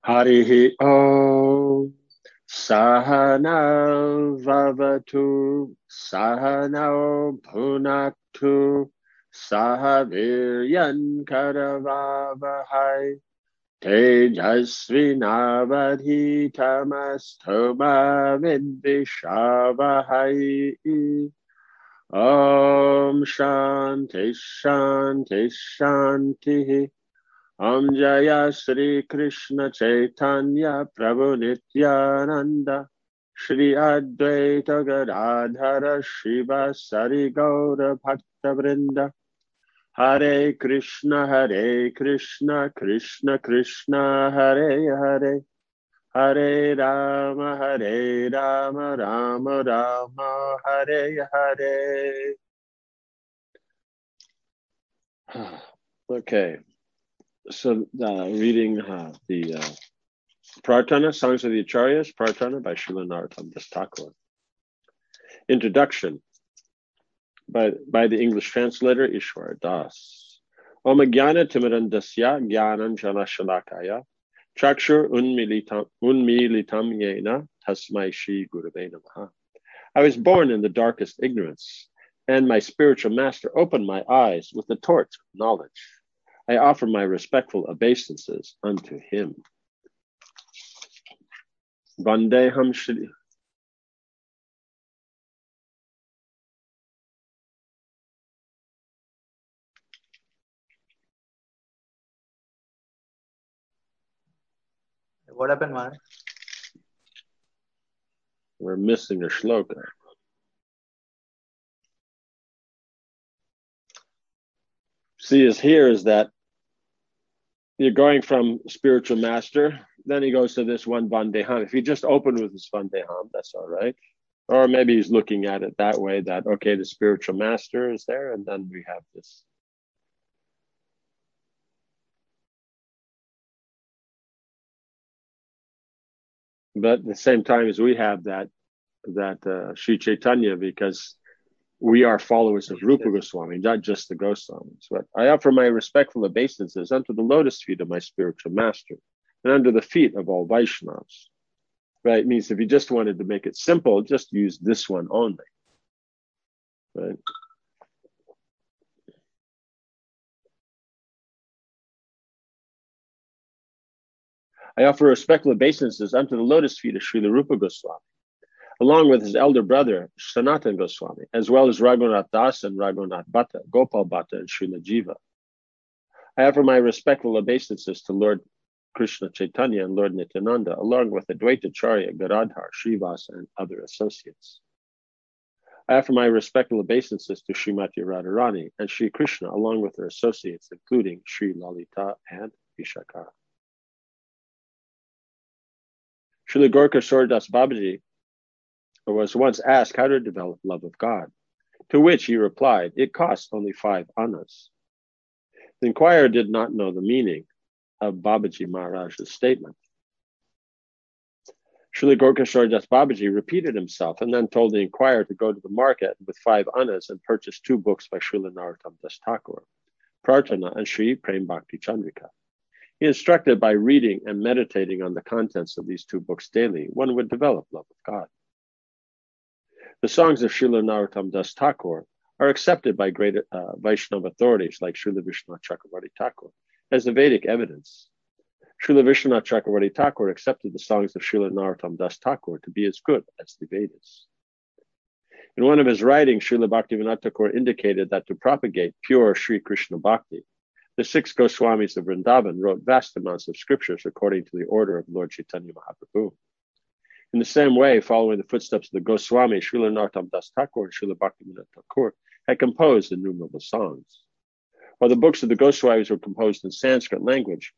Harihi Om Sahana Vavatu Sahano Bhunaktu Sahaviryan Karavavahai Tejasvinavadhitamastoma Vidvishavahai. Om Shanti Shanti Shanti. Om Jaya Sri Krishna Chaitanya Prabhu Nityananda Shri Advaita Gadadhara Shiva Sari Gaura Bhakta Vrinda Hare Krishna Krishna Krishna Hare Hare Hare Rama Rama Rama Hare Hare. Okay. So reading the Prarthana, Songs of the Acharyas, Prarthana by Srila Narottam Das Thakur. Introduction by the English translator Ishwar Das. Om Jnana Timirandasya Jnanam Jana Shalakaya Chakshur Unmilitam Yena Tasmai Shri Gurave Namaha. I was born in the darkest ignorance, and my spiritual master opened my eyes with the torch of knowledge. I offer my respectful obeisances unto him. Vandeham Shri. What happened, man? We're missing a shloka. See, is here is that you're going from spiritual master, then he goes to this one Vandeham. If he just opened with this Vandeham, that's all right. Or maybe he's looking at it that way, that, okay, the spiritual master is there, and then we have this. But at the same time as we have that Sri Chaitanya, because we are followers of Rupa Goswami, not just the Goswamis. But I offer my respectful obeisances unto the lotus feet of my spiritual master and under the feet of all Vaishnavas. Right? It means if you just wanted to make it simple, just use this one only. Right? I offer respectful obeisances unto the lotus feet of Srila Rupa Goswami, along with his elder brother, Sanatan Goswami, as well as Raghunath Das and Raghunath Bhatta, Gopal Bhatta, and Srila Jiva. I offer my respectful obeisances to Lord Krishna Chaitanya and Lord Nityananda, along with Advaita Acharya, Gadadhar, Srivasa, and other associates. I offer my respectful obeisances to Srimati Radharani and Sri Krishna, along with their associates, including Sri Lalita and Vishakha. Srila Gorkashore Das Babaji was once asked how to develop love of God, to which he replied, it costs only 5 annas. The inquirer did not know the meaning of Babaji Maharaj's statement. Srila Gorkashore Das Babaji repeated himself and then told the inquirer to go to the market with 5 annas and purchase 2 books by Srila Narottam Das Thakur, Prarthana and Sri Prem Bhakti Chandrika. He instructed by reading and meditating on the contents of these 2 books daily, one would develop love of God. The songs of Srila Narottam Das Thakur are accepted by great Vaishnava authorities like Srila Vishwanath Chakravarti Thakur as the Vedic evidence. Srila Vishwanath Chakravarti Thakur accepted the songs of Srila Narottam Das Thakur to be as good as the Vedas. In one of his writings, Srila Bhaktivinoda Thakur indicated that to propagate pure Sri Krishna Bhakti, the 6 Goswamis of Vrindavan wrote vast amounts of scriptures according to the order of Lord Chaitanya Mahaprabhu. In the same way, following the footsteps of the Goswami, Srila Narottam Das Thakur and Srila Bhaktivinoda Thakur had composed innumerable songs. While the books of the Goswamis were composed in Sanskrit language,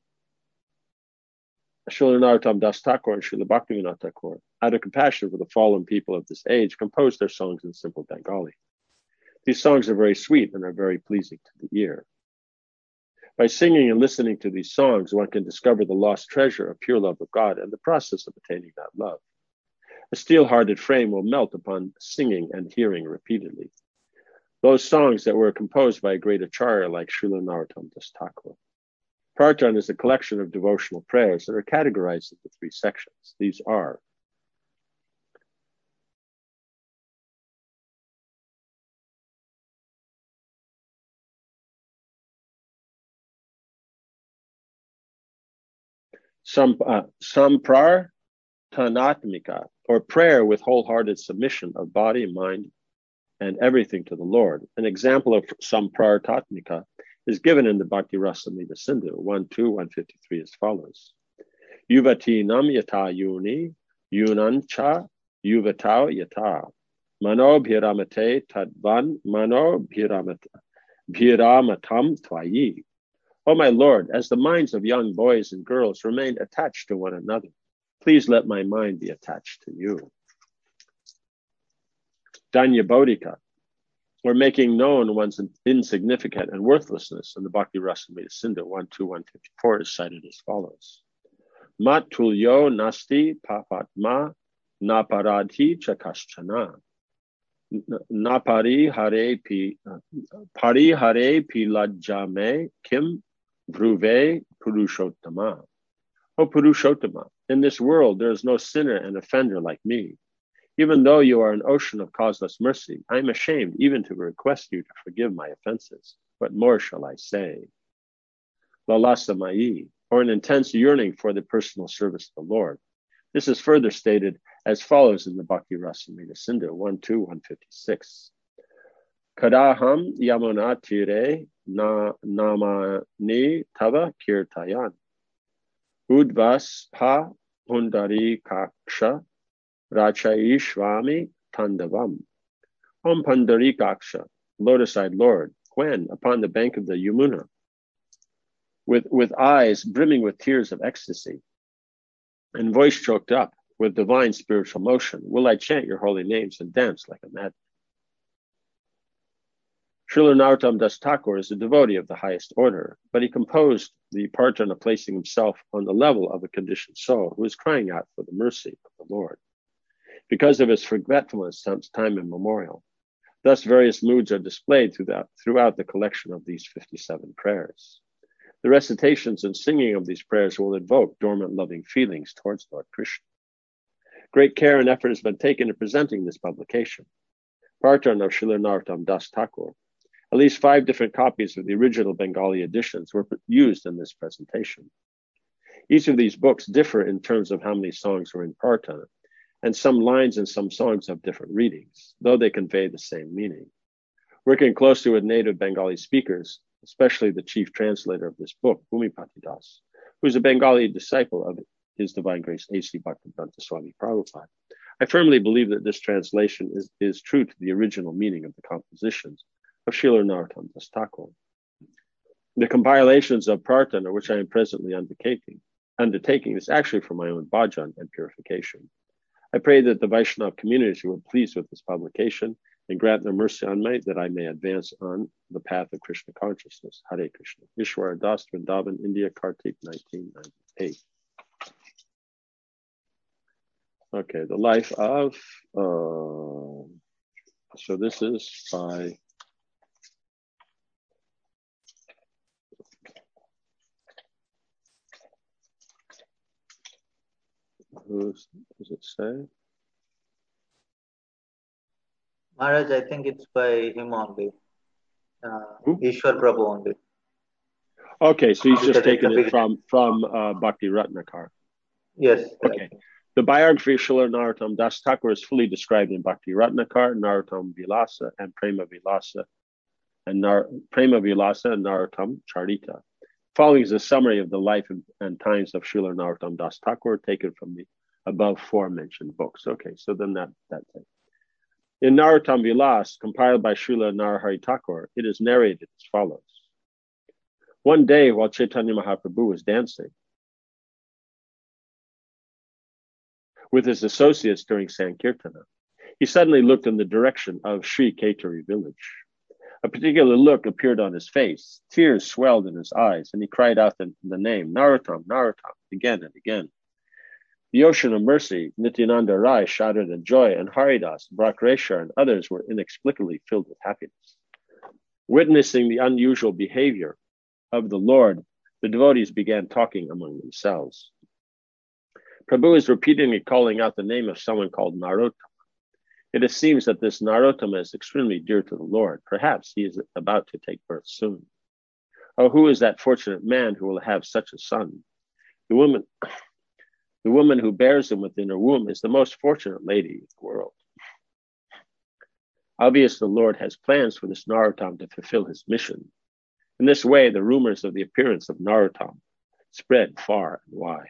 Srila Narottam Das Thakur and Srila Bhaktivinoda Thakur, out of compassion for the fallen people of this age, composed their songs in simple Bengali. These songs are very sweet and are very pleasing to the ear. By singing and listening to these songs, one can discover the lost treasure of pure love of God and the process of attaining that love. A steel-hearted frame will melt upon singing and hearing repeatedly. Those songs that were composed by a great acharya like Srila Narottam Das Thakur. Prarthana is a collection of devotional prayers that are categorized into 3 sections. These are Samprarthanatmika, or prayer with wholehearted submission of body, mind, and everything to the Lord. An example of Samprarthanatmika is given in the Bhakti Rasamrita Sindhu 1.2, 153 as follows. Yuvati nam yata yuni, yunancha yuvatao yata. Mano bhiramate tadvan, mano bhiramatam tvayi. O my Lord, as the minds of young boys and girls remain attached to one another, please let my mind be attached to you. Danya Bodhika, or making known one's insignificant and worthlessness in the Bhakti Rasamrita Sindhu 1.2, 154 is cited as follows. Mat tulyo nasti papatma naparadhi chakaschana. Napari hare pilajame kim Dhruve Purushottama. O Purushottama, in this world there is no sinner and offender like me. Even though you are an ocean of causeless mercy, I am ashamed even to request you to forgive my offenses. What more shall I say? Lalasamayi, or an intense yearning for the personal service of the Lord. This is further stated as follows in the Bhakti Rasamrita Sindhu 1.2, 156. Kadaham yamuna tire namani tava kirtayan. Udvas pa hundari kaksha rachaishvami tandavam. Om Pandari Kaksha, lotus-eyed Lord, when upon the bank of the Yamuna, with eyes brimming with tears of ecstasy and voice choked up with divine spiritual motion, will I chant your holy names and dance like a madman. Srila Narottam Das Thakur is a devotee of the highest order, but he composed the Prarthana placing himself on the level of a conditioned soul who is crying out for the mercy of the Lord. Because of his forgetfulness since time immemorial, thus various moods are displayed throughout the collection of these 57 prayers. The recitations and singing of these prayers will invoke dormant loving feelings towards Lord Krishna. Great care and effort has been taken in presenting this publication. Prarthana of Srila Narottam Das Thakur. At least 5 different copies of the original Bengali editions were used in this presentation. Each of these books differ in terms of how many songs are in Prarthana, and some lines and some songs have different readings, though they convey the same meaning. Working closely with native Bengali speakers, especially the chief translator of this book, Bhumipati Das, who is a Bengali disciple of His Divine Grace A.C. Bhaktivedanta Swami Prabhupada, I firmly believe that this translation is true to the original meaning of the compositions of Srila Narottam Das Thakur. The compilations of Prarthana, which I am presently undertaking, is actually for my own bhajan and purification. I pray that the Vaishnava community will be pleased with this publication and grant their mercy on me that I may advance on the path of Krishna consciousness. Hare Krishna. Ishwara Das, Vrindavan, India, Kartik, 1998. Okay, the life of, so this is by who does it say? Maharaj, I think it's by him only. Ishwar Prabhu only. Okay, so he's just taken it from Bhakti Ratnakar. Yes. Okay. The biography of Srila Narottam Das Thakur is fully described in Bhakti Ratnakar, Narottam Vilasa, and Prema Vilasa, and Narottam Charita. Following is a summary of the life and times of Srila Narottam Das Thakur taken from the above 4 mentioned books. Okay, so then that thing. In Narottam Vilas, compiled by Srila Narahari Thakur, it is narrated as follows. One day while Chaitanya Mahaprabhu was dancing with his associates during Sankirtana, he suddenly looked in the direction of Sri Keturi village. A particular look appeared on his face, tears swelled in his eyes, and he cried out the name, Narottam, Narottam, again and again. The ocean of mercy, Nityananda Rai shouted in joy, and Haridas, Bhakreshwar, and others were inexplicably filled with happiness. Witnessing the unusual behavior of the Lord The devotees began talking among themselves. Prabhu is repeatedly calling out the name of someone called Narottama. It seems that this Narottama is extremely dear to the Lord. Perhaps he is about to take birth soon. Oh, who is that fortunate man who will have such a son? The woman who bears him within her womb is the most fortunate lady in the world. Obviously, the Lord has plans for this Narottam to fulfill his mission. In this way, the rumors of the appearance of Narottam spread far and wide.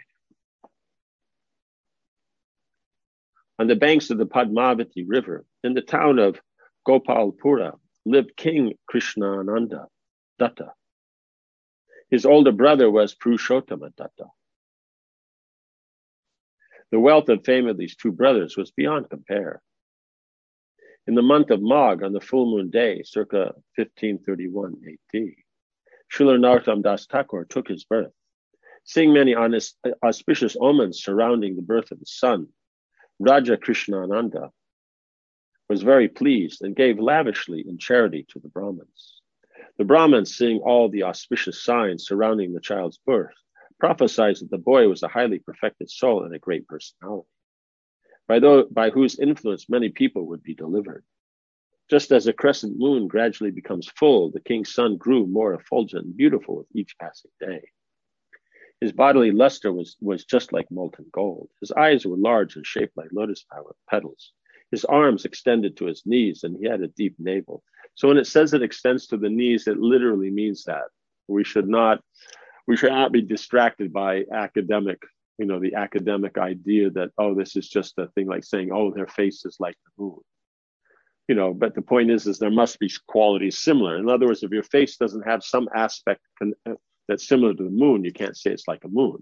On the banks of the Padmavati River, in the town of Gopalpura, lived King Krishnananda Datta. His older brother was Purushottama Datta. The wealth and fame of these two brothers was beyond compare. In the month of Magh, on the full moon day, circa 1531 AD, Srila Narottam Das Thakur took his birth. Seeing many auspicious omens surrounding the birth of his son, Raja Krishnananda was very pleased and gave lavishly in charity to the Brahmins. The Brahmins, seeing all the auspicious signs surrounding the child's birth, prophesied that the boy was a highly perfected soul and a great personality, by whose influence many people would be delivered. Just as a crescent moon gradually becomes full, the king's son grew more effulgent and beautiful with each passing day. His bodily luster was just like molten gold. His eyes were large and shaped like lotus petals. His arms extended to his knees, and he had a deep navel. So when it says it extends to the knees, it literally means that. We should not be distracted by the academic idea that, oh, this is just a thing like saying, oh, their face is like the moon. But the point is there must be qualities similar. In other words, if your face doesn't have some aspect that's similar to the moon, you can't say it's like a moon,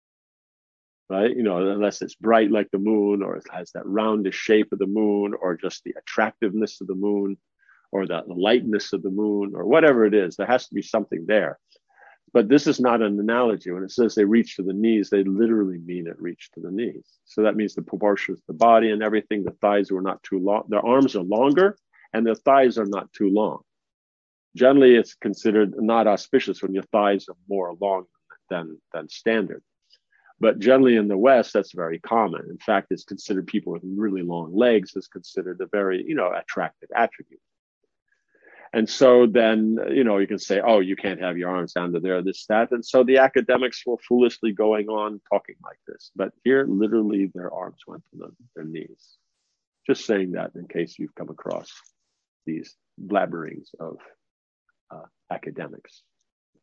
right? Unless it's bright like the moon, or it has that roundish shape of the moon, or just the attractiveness of the moon, or the lightness of the moon, or whatever it is. There has to be something there. But this is not an analogy. When it says they reach to the knees, they literally mean it reached to the knees. So that means the proportions of the body and everything, the thighs were not too long. Their arms are longer and their thighs are not too long. Generally, it's considered not auspicious when your thighs are more long than standard. But generally in the West, that's very common. In fact, it's considered people with really long legs is considered a very, attractive attribute. And so then, you can say, oh, you can't have your arms down to there, this, that. And so the academics were foolishly going on talking like this. But here, literally, their arms went to their knees. Just saying that in case you've come across these blabberings of academics.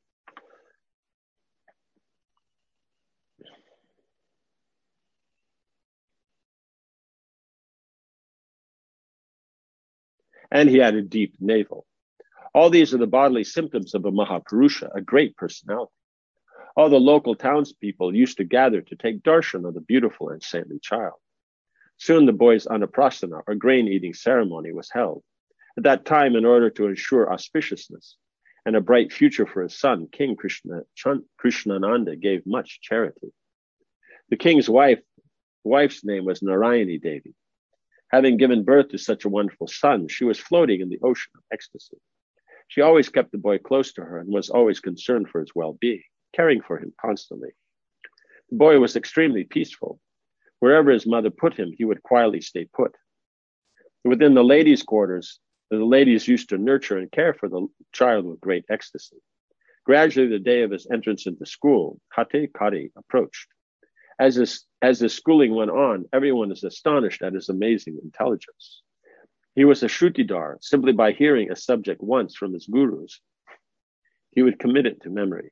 And he had a deep navel. All these are the bodily symptoms of a Mahapurusha, a great personality. All the local townspeople used to gather to take darshan of the beautiful and saintly child. Soon the boy's annaprasthana, or grain-eating ceremony, was held. At that time, in order to ensure auspiciousness and a bright future for his son, King Krishnananda gave much charity. The king's wife's name was Narayani Devi. Having given birth to such a wonderful son, she was floating in the ocean of ecstasy. She always kept the boy close to her and was always concerned for his well-being, caring for him constantly. The boy was extremely peaceful. Wherever his mother put him, he would quietly stay put. Within the ladies' quarters, the ladies used to nurture and care for the child with great ecstasy. Gradually, the day of his entrance into school, Kate Kari, approached. As his schooling went on, everyone is astonished at his amazing intelligence. He was a Shrutidar. Simply by hearing a subject once from his gurus, he would commit it to memory.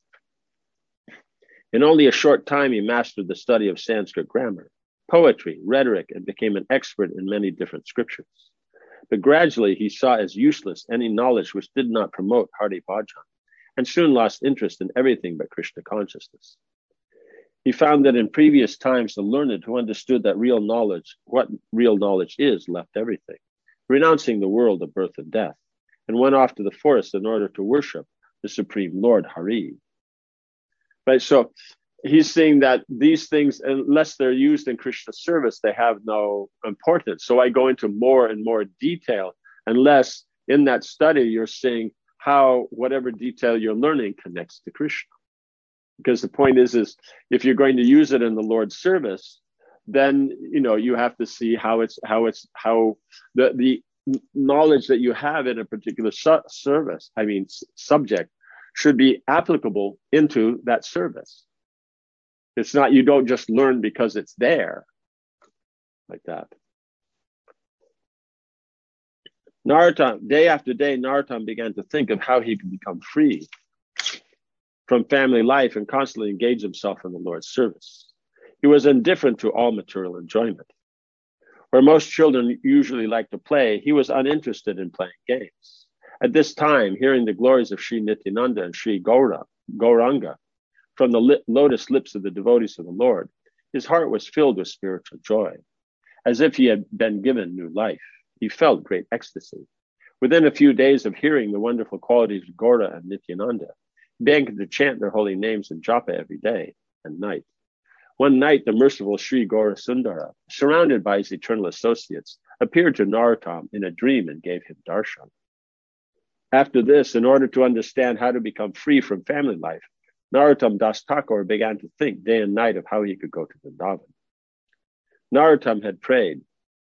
In only a short time, he mastered the study of Sanskrit grammar, poetry, rhetoric, and became an expert in many different scriptures. But gradually, he saw as useless any knowledge which did not promote Hari Bhajan, and soon lost interest in everything but Krishna consciousness. He found that in previous times, the learned who understood that what real knowledge is, left everything, renouncing the world of birth and death, and went off to the forest in order to worship the Supreme Lord Hari. Right, so he's saying that these things, unless they're used in Krishna service, they have no importance. So I go into more and more detail, unless in that study you're seeing how whatever detail you're learning connects to Krishna. Because the point is if you're going to use it in the Lord's service, then you have to see how the knowledge that you have in a particular subject should be applicable into that service. It's not, you don't just learn because it's there like that. Narottam, day after day, Narottam began to think of how he could become free from family life and constantly engage himself in the Lord's service. He was indifferent to all material enjoyment. Where most children usually like to play, he was uninterested in playing games. At this time, hearing the glories of Sri Nityananda and Sri Gauranga from the lotus lips of the devotees of the Lord, his heart was filled with spiritual joy. As if he had been given new life, he felt great ecstasy. Within a few days of hearing the wonderful qualities of Gaura and Nityananda, he began to chant their holy names in japa every day and night. One night, the merciful Sri Gaura Sundara, surrounded by his eternal associates, appeared to Narottam in a dream and gave him darshan. After this, in order to understand how to become free from family life, Narottam Das Thakur began to think day and night of how he could go to Vrindavan. Narottam had prayed,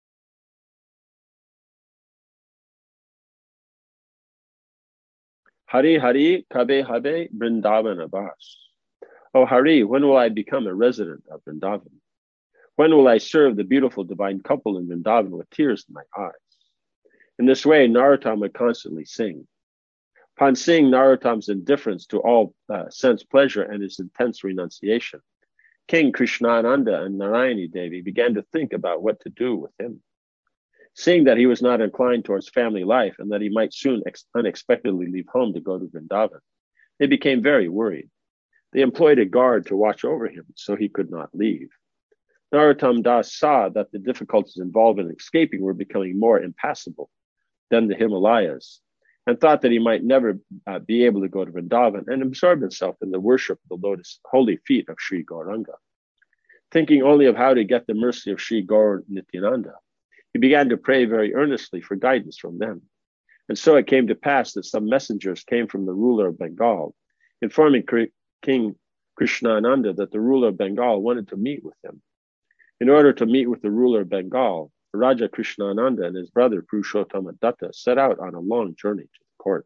Hari Hari Kabe Habe Vrindavan Abas. Oh Hari, when will I become a resident of Vrindavan? When will I serve the beautiful divine couple in Vrindavan with tears in my eyes? In this way, Narottam would constantly sing. Upon seeing Narottam's indifference to all sense pleasure and his intense renunciation, King Krishnananda and Narayani Devi began to think about what to do with him. Seeing that he was not inclined towards family life and that he might soon unexpectedly leave home to go to Vrindavan, they became very worried. They employed a guard to watch over him so he could not leave. Narottam Das saw that the difficulties involved in escaping were becoming more impassable than the Himalayas, and thought that he might never be able to go to Vrindavan and absorb himself in the worship of the lotus holy feet of Sri Gauranga. Thinking only of how to get the mercy of Sri Gaur Nityananda, he began to pray very earnestly for guidance from them. And so it came to pass that some messengers came from the ruler of Bengal, informing King Krishnananda that the ruler of Bengal wanted to meet with him. In order to meet with the ruler of Bengal, Raja Krishnananda and his brother Purushottama Datta set out on a long journey to the court.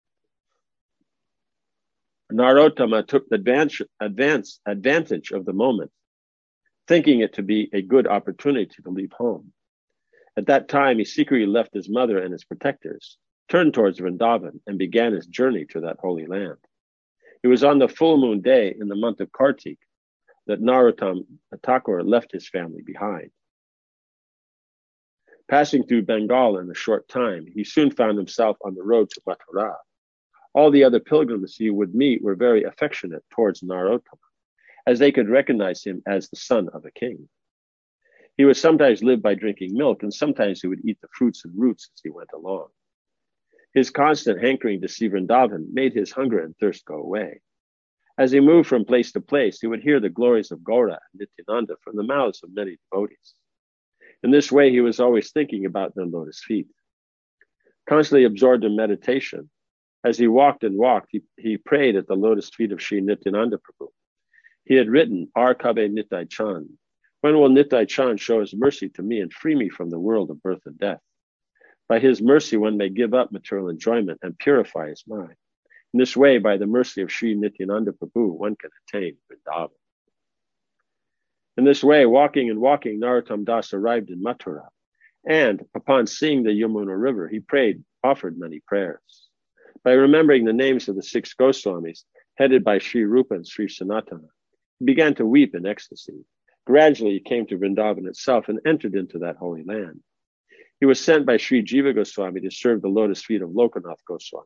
Narottama took the advantage of the moment, thinking it to be a good opportunity to leave home. At that time, he secretly left his mother and his protectors, turned towards Vrindavan, and began his journey to that holy land. It was on the full moon day in the month of Kartik that Narottam Thakur left his family behind. Passing through Bengal in a short time, he soon found himself on the road to Mathura. All the other pilgrims he would meet were very affectionate towards Narottama, as they could recognize him as the son of a king. He would sometimes live by drinking milk, and sometimes he would eat the fruits and roots as he went along. His constant hankering to see Vrindavan made his hunger and thirst go away. As he moved from place to place, he would hear the glories of Gaura and Nityananda from the mouths of many devotees. In this way, he was always thinking about their lotus feet. Constantly absorbed in meditation, as he walked and walked, he prayed at the lotus feet of Sri Nityananda Prabhu. He had written, Ar Kabe Nitai Chand. When will Nitai Chand show his mercy to me and free me from the world of birth and death? By his mercy, one may give up material enjoyment and purify his mind. In this way, by the mercy of Sri Nityananda Prabhu, one can attain Vrindavan. In this way, walking and walking, Narottam Das arrived in Mathura, and upon seeing the Yamuna River, he offered many prayers. By remembering the names of the 6 Goswamis, headed by Sri Rupa and Sri Sanatana, he began to weep in ecstasy. Gradually, he came to Vrindavan itself and entered into that holy land. He was sent by Sri Jiva Goswami to serve the lotus feet of Lokanath Goswami.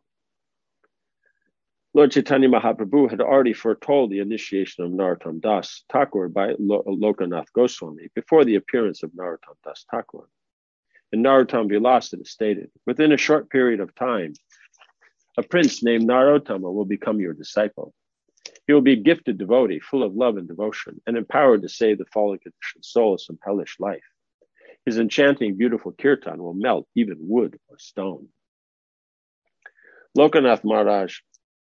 Lord Chaitanya Mahaprabhu had already foretold the initiation of Narottam Das Thakur by Lokanath Goswami before the appearance of Narottam Das Thakur. In Narottam Vilas it is stated, within a short period of time, a prince named Narottama will become your disciple. He will be a gifted devotee, full of love and devotion, and empowered to save the fallen conditioned souls from hellish life. His enchanting, beautiful kirtan will melt even wood or stone. Lokanath Maharaj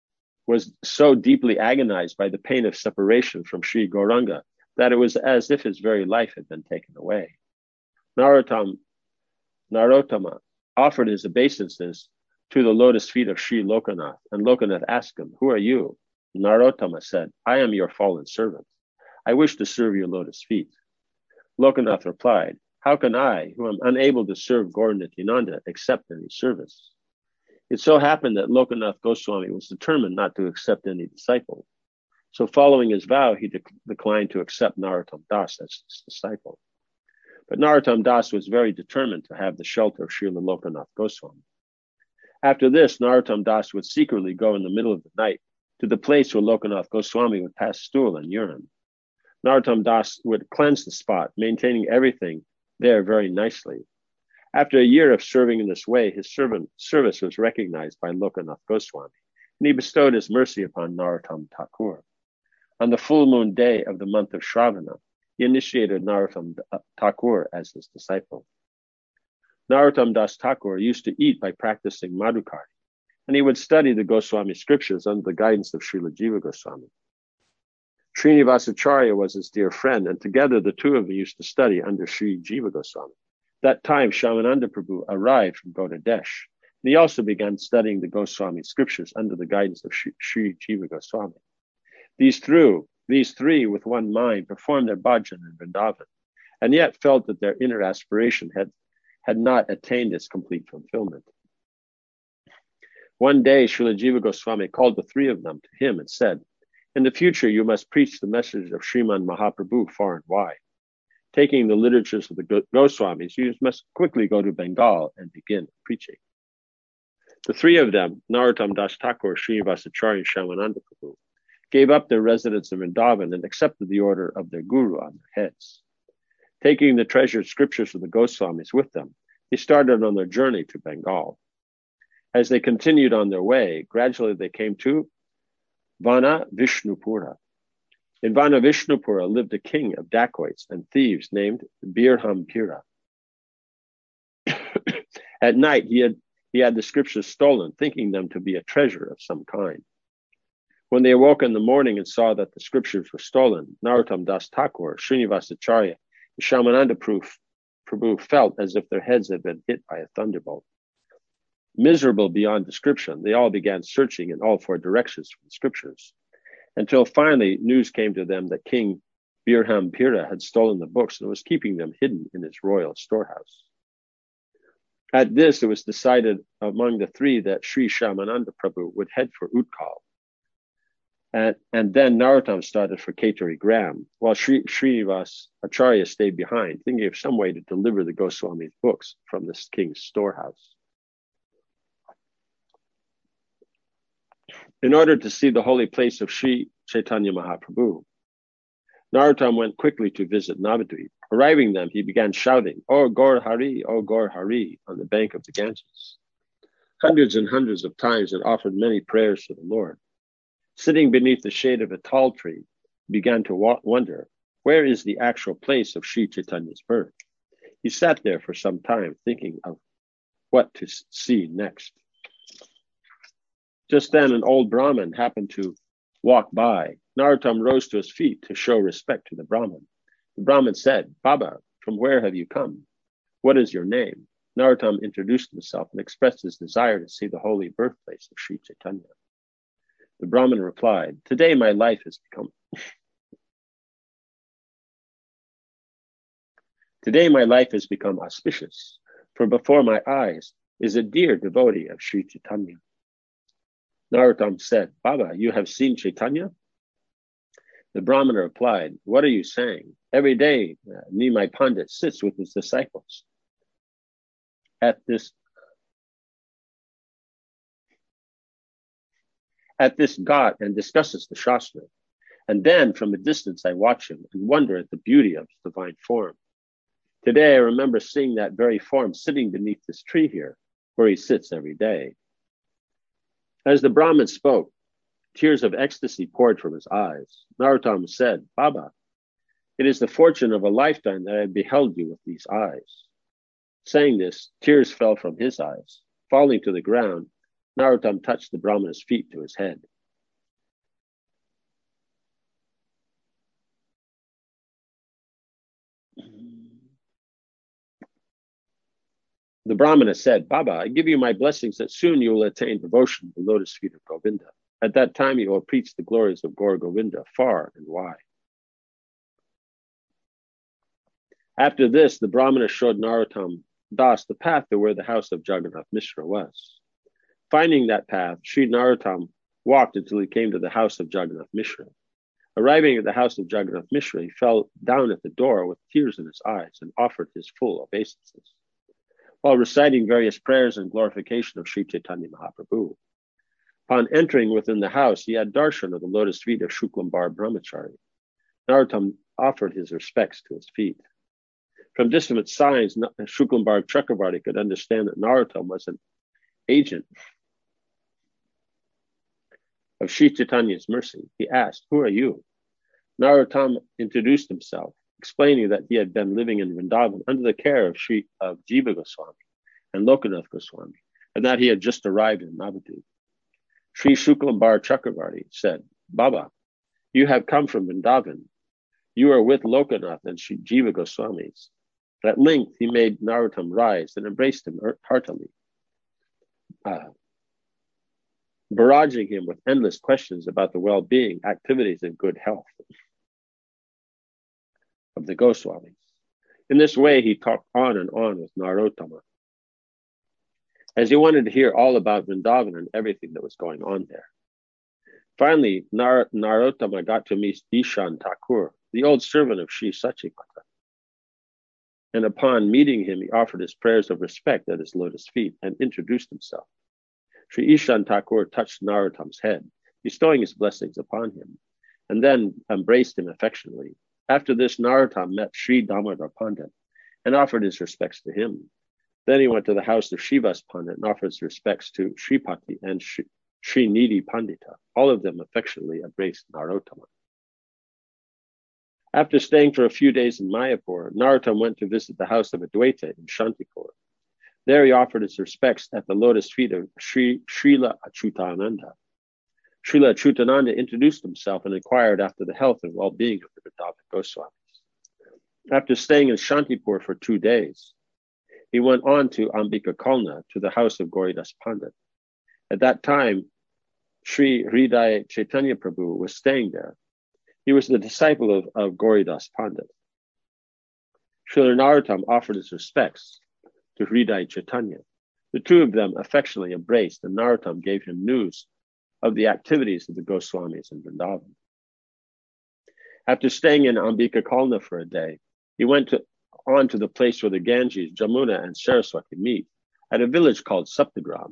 was so deeply agonized by the pain of separation from Sri Gauranga that it was as if his very life had been taken away. Narottama offered his obeisances to the lotus feet of Sri Lokanath, and Lokanath asked him, "Who are you?" Narottama said, "I am your fallen servant. I wish to serve your lotus feet." Lokanath replied, "How can I, who am unable to serve Gaur Nityananda, accept any service?" It so happened that Lokanath Goswami was determined not to accept any disciple. So following his vow, he declined to accept Narottam Das as his disciple. But Narottam Das was very determined to have the shelter of Srila Lokanath Goswami. After this, Narottam Das would secretly go in the middle of the night to the place where Lokanath Goswami would pass stool and urine. Narottam Das would cleanse the spot, maintaining everything there very nicely. After a year of serving in this way, his service was recognized by Lokanath Goswami, and he bestowed his mercy upon Narottam Thakur. On the full moon day of the month of Shravana, he initiated Narottam Thakur as his disciple. Narottam Das Thakur used to eat by practicing Madhukari, and he would study the Goswami scriptures under the guidance of Srila Jiva Goswami. Srinivasacharya was his dear friend, and together the two of them used to study under Sri Jiva Goswami. That time, Shyamananda Prabhu arrived from Gaudadesh, and he also began studying the Goswami scriptures under the guidance of Sri Jiva Goswami. These three, with one mind, performed their bhajan in Vrindavan, and yet felt that their inner aspiration had not attained its complete fulfillment. One day, Srila Jiva Goswami called the three of them to him and said, "In the future, you must preach the message of Sriman Mahaprabhu far and wide. Taking the literatures of the Goswamis, you must quickly go to Bengal and begin preaching." The three of them, Narottam Das Thakur, Srinivasacharya, and Shyamananda Prabhu, gave up their residence in Vrindavan and accepted the order of their guru on their heads. Taking the treasured scriptures of the Goswamis with them, they started on their journey to Bengal. As they continued on their way, gradually they came to Vana Vishnupura. In Vana Vishnupura lived a king of dacoits and thieves named Birhampira. At night, he had the scriptures stolen, thinking them to be a treasure of some kind. When they awoke in the morning and saw that the scriptures were stolen, Narottam Das Thakur, Srinivasacharya, and Shyamananda Prabhu felt as if their heads had been hit by a thunderbolt. Miserable beyond description, they all began searching in all four directions for the scriptures, until finally news came to them that King Birhampira had stolen the books and was keeping them hidden in his royal storehouse. At this, it was decided among the three that Sri Shyamananda Prabhu would head for Utkal. And then Narottam started for Ketari Gram, while Srinivas Acharya stayed behind, thinking of some way to deliver the Goswami's books from this king's storehouse. In order to see the holy place of Sri Chaitanya Mahaprabhu, Narottam went quickly to visit Navadvip. Arriving there, he began shouting, "O Gaur Hari, O Gaur Hari," on the bank of the Ganges. Hundreds and hundreds of times and offered many prayers to the Lord. Sitting beneath the shade of a tall tree, he began to wonder, where is the actual place of Sri Chaitanya's birth? He sat there for some time, thinking of what to see next. Just then, an old Brahmin happened to walk by. Narottam rose to his feet to show respect to the Brahmin. The Brahmin said, "Baba, from where have you come? What is your name?" Narottam introduced himself and expressed his desire to see the holy birthplace of Sri Chaitanya. The Brahmin replied, Today my life has become auspicious, for before my eyes is a dear devotee of Sri Chaitanya." Narottam said, "Baba, you have seen Chaitanya?" The Brahmin replied, "What are you saying? Every day, Nimai Pandit sits with his disciples at this ghat and discusses the Shastra. And then from a distance, I watch him and wonder at the beauty of his divine form. Today, I remember seeing that very form sitting beneath this tree here, where he sits every day." As the Brahmin spoke, tears of ecstasy poured from his eyes. Narottam said, "Baba, it is the fortune of a lifetime that I have beheld you with these eyes." Saying this, tears fell from his eyes. Falling to the ground, Narottam touched the Brahmana's feet to his head. The Brahmana said, Baba, I give you my blessings that soon you will attain devotion to the lotus feet of Govinda. At that time you will preach the glories of Gaur Govinda far and wide. After this, the Brahmana showed Narottam Das the path to where the house of Jagannath Mishra was. Finding that path, Sri Narottam walked until he came to the house of Jagannath Mishra. Arriving at the house of Jagannath Mishra, he fell down at the door with tears in his eyes and offered his full obeisances. While reciting various prayers and glorification of Sri Chaitanya Mahaprabhu, upon entering within the house, he had darshan of the lotus feet of Shuklambar Brahmachari. Narottam offered his respects to his feet. From distant signs, Shuklambar Chakravarti could understand that Narottam was an agent of Sri Chaitanya's mercy. He asked, "Who are you?" Narottam introduced himself, explaining that he had been living in Vrindavan under the care of Jiva Goswami and Lokanath Goswami, and that he had just arrived in Navadvip. Sri Shuklambar Chakravarti said, "Baba, you have come from Vrindavan. You are with Lokanath and Sri Jiva Goswamis." At length, he made Narottam rise and embraced him heartily, barraging him with endless questions about the well-being, activities, and good health of the Goswamis. In this way, he talked on and on with Narottama, as he wanted to hear all about Vrindavan and everything that was going on there. Finally, Narottama got to meet Ishan Thakur, the old servant of Sri Sachimata. And upon meeting him, he offered his prayers of respect at his lotus feet and introduced himself. Sri Ishan Thakur touched Narottam's head, bestowing his blessings upon him, and then embraced him affectionately. After this, Narottam met Sri Damodar Pandit and offered his respects to him. Then he went to the house of Srivas Pandit and offered his respects to Sripati and Sri Nidhi Pandita. All of them affectionately embraced Narottama. After staying for a few days in Mayapur, Narottam went to visit the house of Adwaita in Shantipur. There he offered his respects at the lotus feet of Srila Achyutananda. Srila Achyutananda introduced himself and inquired after the health and well-being of the Vrindavan Goswamis. After staying in Shantipur for 2 days, he went on to Ambika Kalna to the house of Gauridas Pandit. At that time, Sri Hridaya Chaitanya Prabhu was staying there. He was the disciple of Gauridas Pandit. Srila Narottam offered his respects to Hridaya Chaitanya. The two of them affectionately embraced, and Narottam gave him news of the activities of the Goswamis in Vrindavan. After staying in Ambika Kalna for a day, he went on to the place where the Ganges, Jamuna, and Saraswati meet, at a village called Saptagram.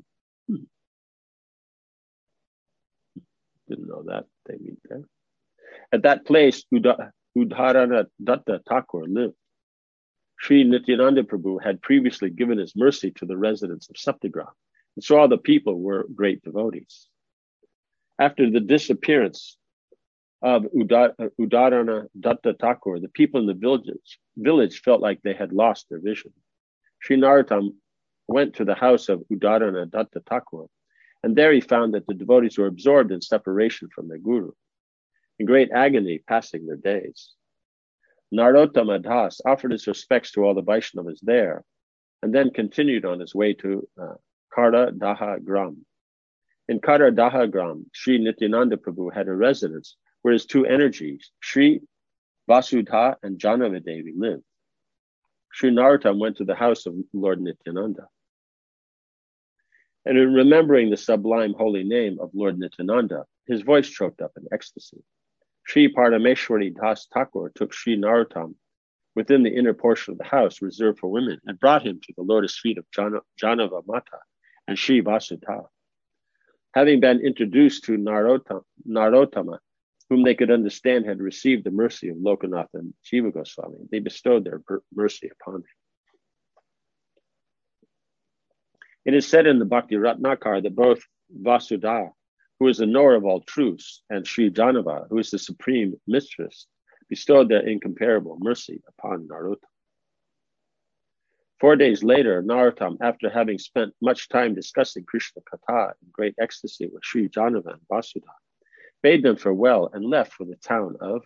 Didn't know that they meet there. At that place, Udharana Datta Thakur lived. Sri Nityananda Prabhu had previously given his mercy to the residents of Saptagram, and so all the people were great devotees. After the disappearance of Udharana Datta Thakur, the people in the village felt like they had lost their vision. Sri Narottam went to the house of Udharana Datta Thakur, and there he found that the devotees were absorbed in separation from their guru, in great agony, passing their days. Narottama Das offered his respects to all the Vaishnavas there, and then continued on his way to Kara Daha Gram. In Kara Daha Gram, Sri Nityananda Prabhu had a residence where his two energies, Sri Vasudha and Janavadevi, lived. Sri Narottam went to the house of Lord Nityananda. And in remembering the sublime holy name of Lord Nityananda, his voice choked up in ecstasy. Sri Parameshwari Das Thakur took Sri Narottam within the inner portion of the house reserved for women and brought him to the lotus feet of Janava Mata and Sri Vasudha. Having been introduced to Narottama, whom they could understand had received the mercy of Lokanath and Jiva Goswami, they bestowed their mercy upon him. It is said in the Bhakti Ratnakar that both Vasudha, who is the knower of all truths, and Sri Janava, who is the supreme mistress, bestowed their incomparable mercy upon Narottam. 4 days later, Narottam, after having spent much time discussing Krishna Katha in great ecstasy with Sri Janava and Vasudha, bade them farewell and left for the town of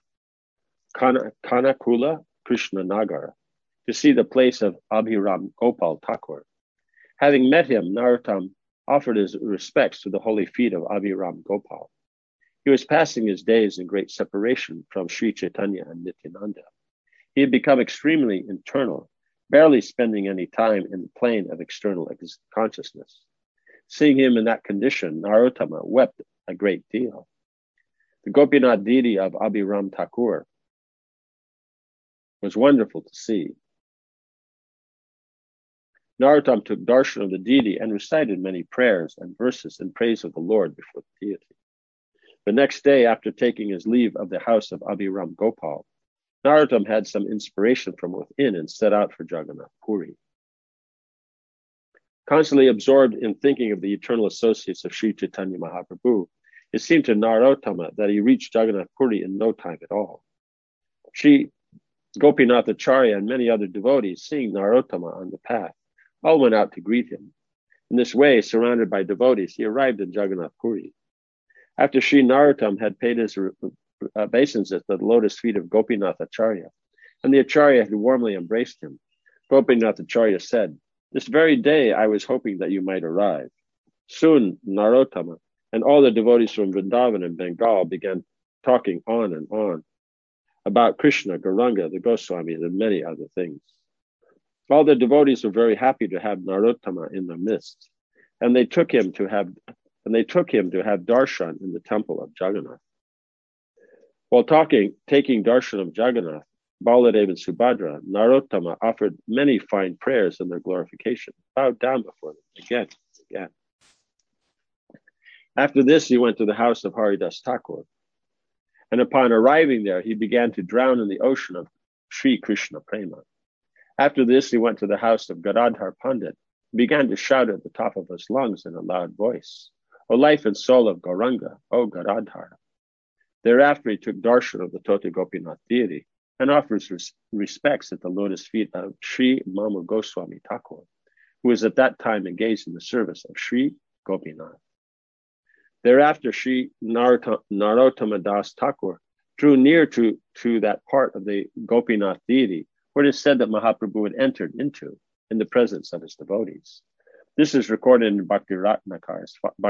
Kanakula Krishna Nagar to see the place of Abhiram Gopal Thakur. Having met him, Narottam offered his respects to the holy feet of Abhiram Gopal. He was passing his days in great separation from Sri Chaitanya and Nityananda. He had become extremely internal, barely spending any time in the plane of external consciousness. Seeing him in that condition, Narottama wept a great deal. The Gopinath deity of Abhiram Thakur was wonderful to see. Narottam took darshan of the deity and recited many prayers and verses in praise of the Lord before the deity. The next day, after taking his leave of the house of Abhiram Gopal, Narottam had some inspiration from within and set out for Jagannath Puri. Constantly absorbed in thinking of the eternal associates of Sri Chaitanya Mahaprabhu, it seemed to Narottama that he reached Jagannath Puri in no time at all. Sri Gopinath Acharya and many other devotees, seeing Narottama on the path, all went out to greet him. In this way, surrounded by devotees, he arrived in Jagannath Puri. After Sri Narottam had paid his obeisance at the lotus feet of Gopinath Acharya, and the Acharya had warmly embraced him, Gopinath Acharya said, "This very day I was hoping that you might arrive." Soon Narottama and all the devotees from Vrindavan and Bengal began talking on and on about Krishna, Gauranga, the Goswamis, and many other things. All the devotees were very happy to have Narottama in their midst, and they took him to have darshan in the temple of Jagannath. While taking darshan of Jagannath, Baladev and Subhadra, Narottama offered many fine prayers in their glorification, bowed down before them again and again. After this, he went to the house of Haridas Thakur, and upon arriving there, he began to drown in the ocean of Sri Krishna Prema. After this, he went to the house of Gadadhar Pandit and began to shout at the top of his lungs in a loud voice, "O life and soul of Gauranga, O Gadadhar." Thereafter, he took darshan of the Tota Gopinath deity and offers respects at the lotus feet of Sri Mamu Goswami Thakur, who was at that time engaged in the service of Sri Gopinath. Thereafter, Sri Narottama Das Thakur drew near to that part of the Gopinath deity where it is said that Mahaprabhu had entered into in the presence of his devotees. This is recorded in Bhakti Ratnakara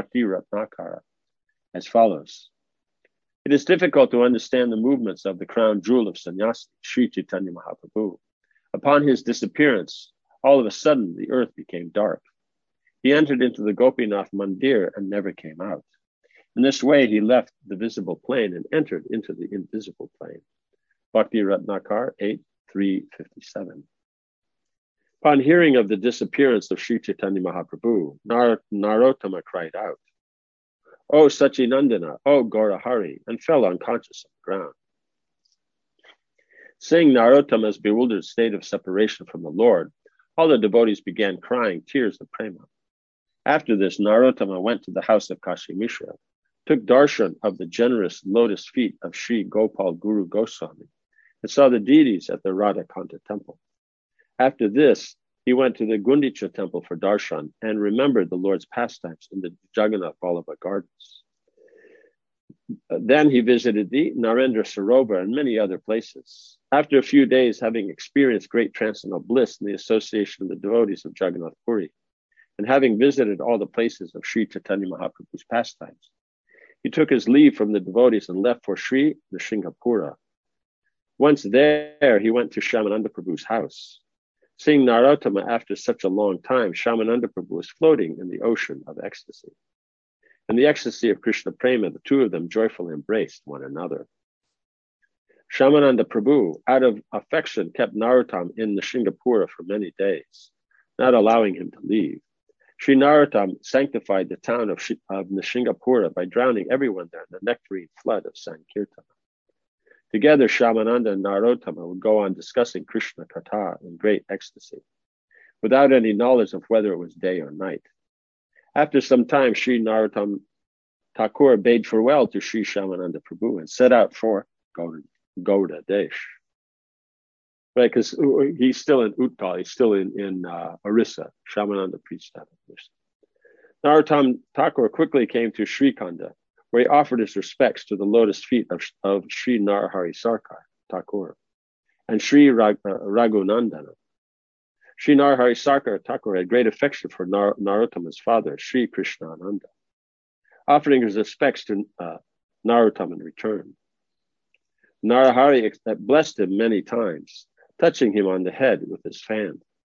as follows. It is difficult to understand the movements of the crown jewel of sannyasi, Sri Chaitanya Mahaprabhu. Upon his disappearance, all of a sudden the earth became dark. He entered into the Gopinath Mandir and never came out. In this way, he left the visible plane and entered into the invisible plane. Bhakti Ratnakar 8.357. Upon hearing of the disappearance of Sri Chaitanya Mahaprabhu, Narottama cried out, "O Sachinandana, O Gaurahari," and fell unconscious on the ground. Seeing Narottama's bewildered state of separation from the Lord, all the devotees began crying tears of prema. After this, Narottama went to the house of Kashi Mishra, took darshan of the generous lotus feet of Sri Gopal Guru Goswami, and saw the deities at the Radhakanta temple. After this, he went to the Gundicha temple for darshan and remembered the Lord's pastimes in the Jagannath Vallabha gardens. Then he visited the Narendra Sarovar and many other places. After a few days, having experienced great transcendental bliss in the association of the devotees of Jagannath Puri, and having visited all the places of Sri Chaitanya Mahaprabhu's pastimes, he took his leave from the devotees and left for Sri Nrsinghapura. Once there, he went to Shyamananda Prabhu's house. Seeing Narottama after such a long time, Shyamananda Prabhu was floating in the ocean of ecstasy. In the ecstasy of Krishna Prema, the two of them joyfully embraced one another. Shyamananda Prabhu, out of affection, kept Narottam in Nrsinghapura for many days, not allowing him to leave. Sri Narottam sanctified the town of Nrsinghapura by drowning everyone there in the nectarine flood of Sankirtana. Together, Shyamananda and Narottama would go on discussing Krishna Katha in great ecstasy, without any knowledge of whether it was day or night. After some time, Sri Narottam Thakur bade farewell to Sri Shyamananda Prabhu and set out for Gauda Desh. Right, because he's still in Uttal, he's still in Orissa. Shyamananda preached that in Orissa. Narottam Thakur quickly came to Srikhanda, where he offered his respects to the lotus feet of Sri Narahari Sarkar Thakur and Sri Raghunandana. Sri Narahari Sarkar Thakur had great affection for Narottama's father, Sri Krishnananda, offering his respects to Narottama in return. Narahari blessed him many times, touching him on the head with his fan.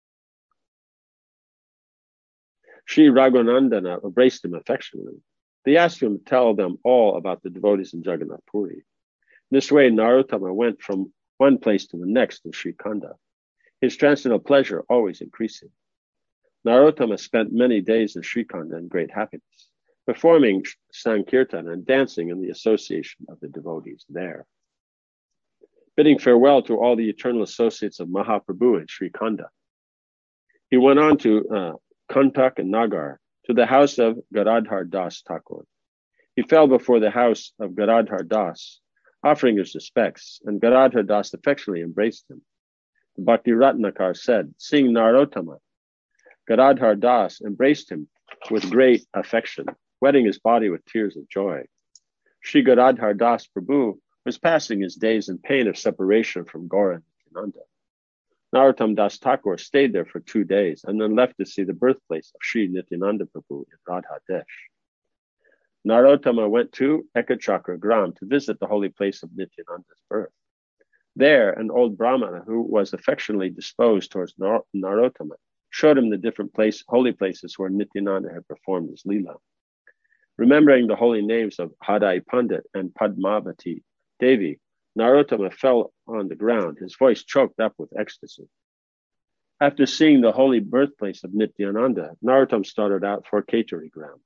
Sri Raghunandana embraced him affectionately. They asked him to tell them all about the devotees in Jagannath Puri. This way, Narottama went from one place to the next in Sri Khanda, his transcendental pleasure always increasing. Narottama spent many days in Sri Khanda in great happiness, performing Sankirtan and dancing in the association of the devotees there. Bidding farewell to all the eternal associates of Mahaprabhu in Sri Khanda, he went on to Kantak and Nagar, to the house of Gadadhar Das Thakur. He fell before the house of Gadadhar Das, offering his respects, and Gadadhar Das affectionately embraced him. The Bhakti Ratnakar said, seeing Narottama, Gadadhar Das embraced him with great affection, wetting his body with tears of joy. Sri Gadadhar Das Prabhu was passing his days in pain of separation from Gaura and Nityananda. Narottam Das Thakur stayed there for 2 days and then left to see the birthplace of Sri Nityananda Prabhu in Radha Desh. Narottama went to Ekachakra Gram to visit the holy place of Nityananda's birth. There, an old Brahmana who was affectionately disposed towards Narottama showed him the different holy places where Nityananda had performed his Leela. Remembering the holy names of Hadai Pandit and Padmavati Devi, Narottama fell on the ground, his voice choked up with ecstasy. After seeing the holy birthplace of Nityananda, Narottama started out for Ketari Gram.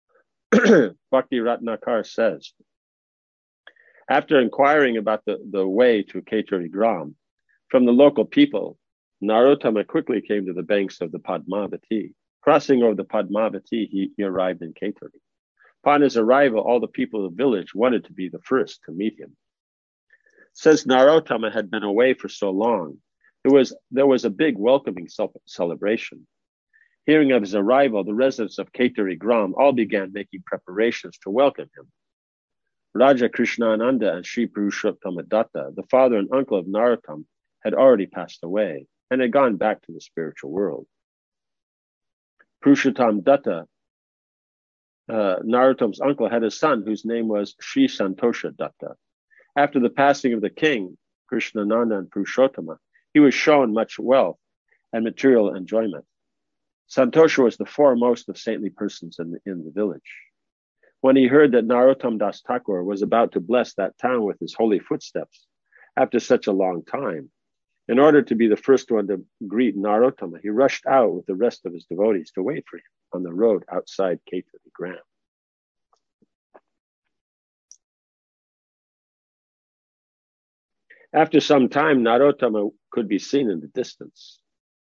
Bhakti Ratnakar says, after inquiring about the way to Ketari Gram from the local people, Narottama quickly came to the banks of the Padmavati. Crossing over the Padmavati, he arrived in Ketari. Upon his arrival, all the people of the village wanted to be the first to meet him. Since Narottama had been away for so long, there was a big welcoming celebration. Hearing of his arrival, the residents of Ketari Gram all began making preparations to welcome him. Raja Krishnananda and Sri Purushottama Datta, the father and uncle of Narottam, had already passed away and had gone back to the spiritual world. Purushottam Datta, Narottam's uncle, had a son whose name was Sri Santosha Datta. After the passing of the king, Krishnananda and Purushottama, he was shown much wealth and material enjoyment. Santosha was the foremost of saintly persons in the village. When he heard that Narottam Das Thakur was about to bless that town with his holy footsteps after such a long time, in order to be the first one to greet Narottama, he rushed out with the rest of his devotees to wait for him on the road outside Ketari Gram. After some time, Narottama could be seen in the distance.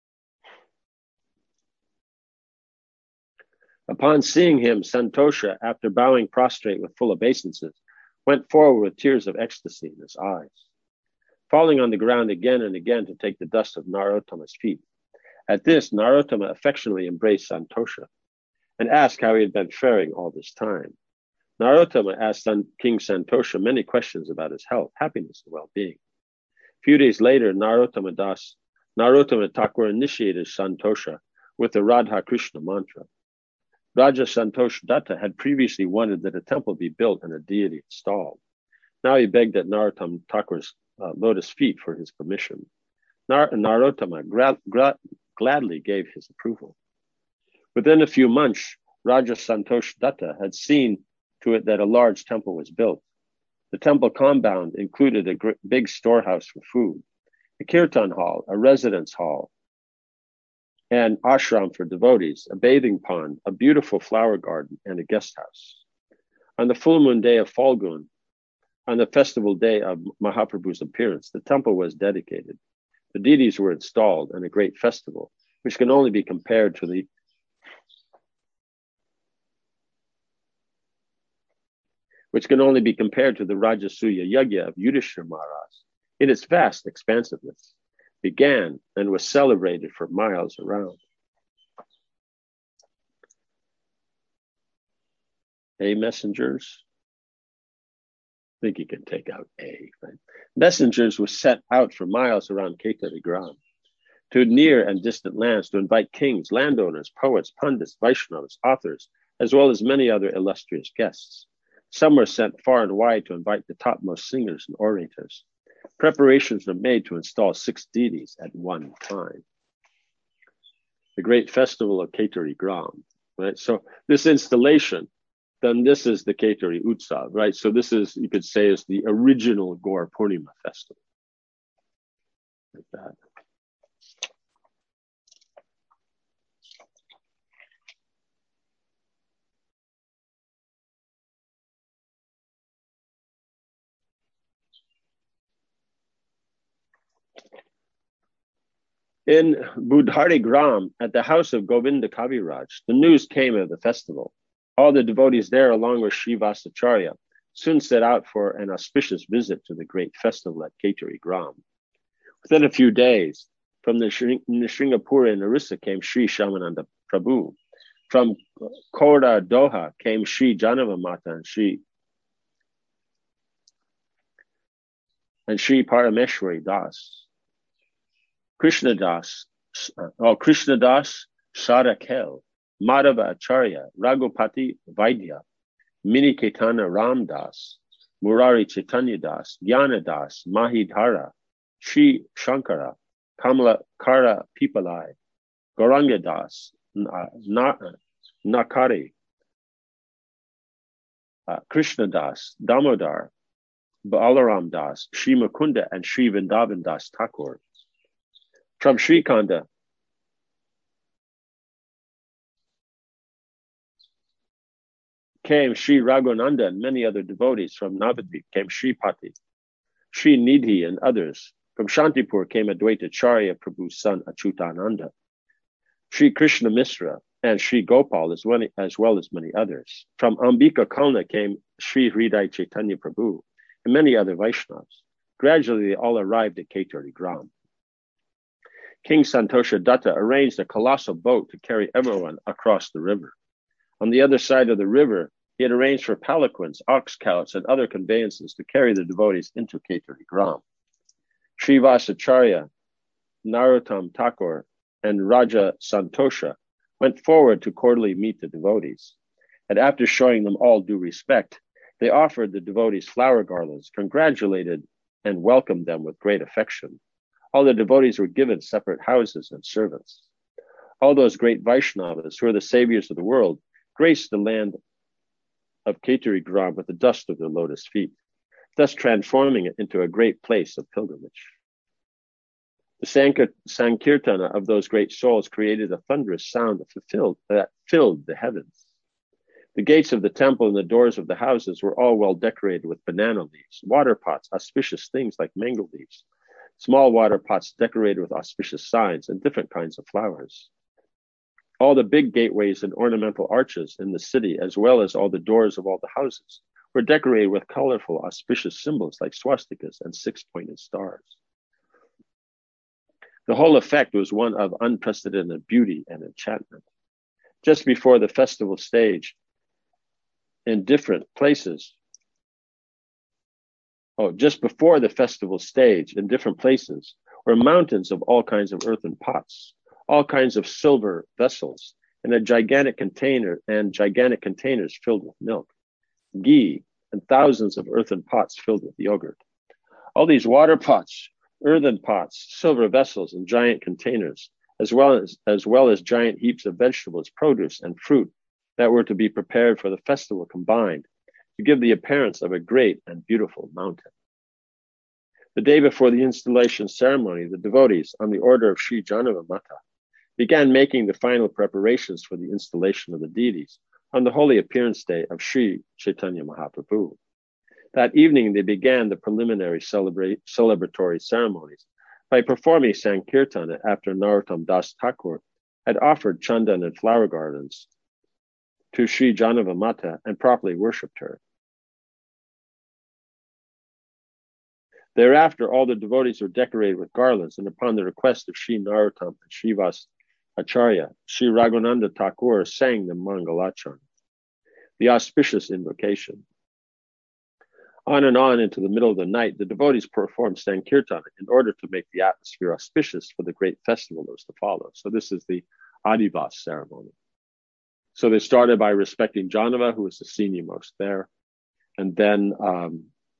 Upon seeing him, Santosha, after bowing prostrate with full obeisances, went forward with tears of ecstasy in his eyes, falling on the ground again and again to take the dust of Narottama's feet. At this, Narottama affectionately embraced Santosha and asked how he had been faring all this time. Narottama asked King Santosha many questions about his health, happiness, and well-being. A few days later, Narottama Thakur initiated Santosha with the Radha Krishna mantra. Raja Santosh Datta had previously wanted that a temple be built and a deity installed. Now he begged at Narottam Thakur's lotus feet for his permission. Narottama gladly gave his approval. Within a few months, Raja Santosh Datta had seen to it that a large temple was built. The temple compound included a big storehouse for food, a kirtan hall, a residence hall, an ashram for devotees, a bathing pond, a beautiful flower garden, and a guest house. On the full moon day of Falgun, on the festival day of Mahaprabhu's appearance, the temple was dedicated. The deities were installed in a great festival, which can only be compared to the Rajasuya Yagya of Yudhishthira Maharaj in its vast expansiveness, began and was celebrated for miles around. A messengers. I think you can take out A, right? Messengers were sent out for miles around Ketari Gram. to near and distant lands to invite kings, landowners, poets, pundits, Vaishnavas, authors, as well as many other illustrious guests. Some were sent far and wide to invite the topmost singers and orators. Preparations were made to install 6 deities at one time. The great festival of Ketari Gram, right? So this installation, then this is the Ketari Utsav, right? So this is, you could say, is the original Gaur Purnima festival. Like that. In Budhari Gram, at the house of Govinda Kaviraj, the news came of the festival. All the devotees there, along with Sri Vasacharya, soon set out for an auspicious visit to the great festival at Ketari Gram. Within a few days, from the Sringapura in Orissa came Sri Shyamananda Prabhu. From Koda Doha came Sri Janava Mata and Sri Parameshwari Das. Krishnadas, Sarakel, Madhava Acharya, Raghupati Vaidya, Mini Ketana Ram Das, Murari Chaitanya Das, Jnana Das, Mahidhara, Sri Shankara, Kamala Kara Pipalai, Gauranga Das, Nakari, Krishna Das, Damodar, Balaram Das, Sri Mukunda, and Sri Vrindavan Das Thakur. From Srikanda came Sri Raghunanda and many other devotees. From Navadvip came Sri Pati, Sri Nidhi, and others. From Shantipur came Advaita Charya Prabhu's son Achyutananda, Sri Krishna Misra, and Sri Gopal, as well as many others. From Ambika Kalna came Sri Hriday Chaitanya Prabhu and many other Vaishnavas. Gradually, they all arrived at Ketari Gram. King Santosha Datta arranged a colossal boat to carry everyone across the river. On the other side of the river, he had arranged for palanquins, ox carts, and other conveyances to carry the devotees into Ketari Gram. Sri Vasacharya, Narottam Thakur, and Raja Santosha went forward to cordially meet the devotees. And after showing them all due respect, they offered the devotees flower garlands, congratulated and welcomed them with great affection. All the devotees were given separate houses and servants. All those great Vaishnavas, who are the saviors of the world, graced the land of Ketari Gram with the dust of their lotus feet, thus transforming it into a great place of pilgrimage. The Sankirtana of those great souls created a thunderous sound that filled the heavens. The gates of the temple and the doors of the houses were all well decorated with banana leaves, water pots, auspicious things like mango leaves, small water pots decorated with auspicious signs, and different kinds of flowers. All the big gateways and ornamental arches in the city, as well as all the doors of all the houses, were decorated with colorful, auspicious symbols like swastikas and 6-pointed stars. The whole effect was one of unprecedented beauty and enchantment. Just before the festival stage, in different places, were mountains of all kinds of earthen pots, all kinds of silver vessels, and gigantic containers filled with milk, ghee, and thousands of earthen pots filled with yogurt. All these water pots, earthen pots, silver vessels, and giant containers, as well as giant heaps of vegetables, produce, and fruit that were to be prepared for the festival combined to give the appearance of a great and beautiful mountain. The day before the installation ceremony, the devotees, on the order of Sri Janava Mata, began making the final preparations for the installation of the deities on the holy appearance day of Sri Chaitanya Mahaprabhu. That evening, they began the preliminary celebratory ceremonies by performing Sankirtana after Narottam Das Thakur had offered chandan and flower garlands to Sri Janava Mata and properly worshipped her. Thereafter, all the devotees were decorated with garlands, and upon the request of Sri Narottam and Sri Acharya, Sri Raghunanda Thakur sang the Mangalachan, the auspicious invocation. On and on into the middle of the night, the devotees performed Sankirtan in order to make the atmosphere auspicious for the great festival that was to follow. So this is the Adivas ceremony. So they started by respecting Janava, who was the senior most there, and then all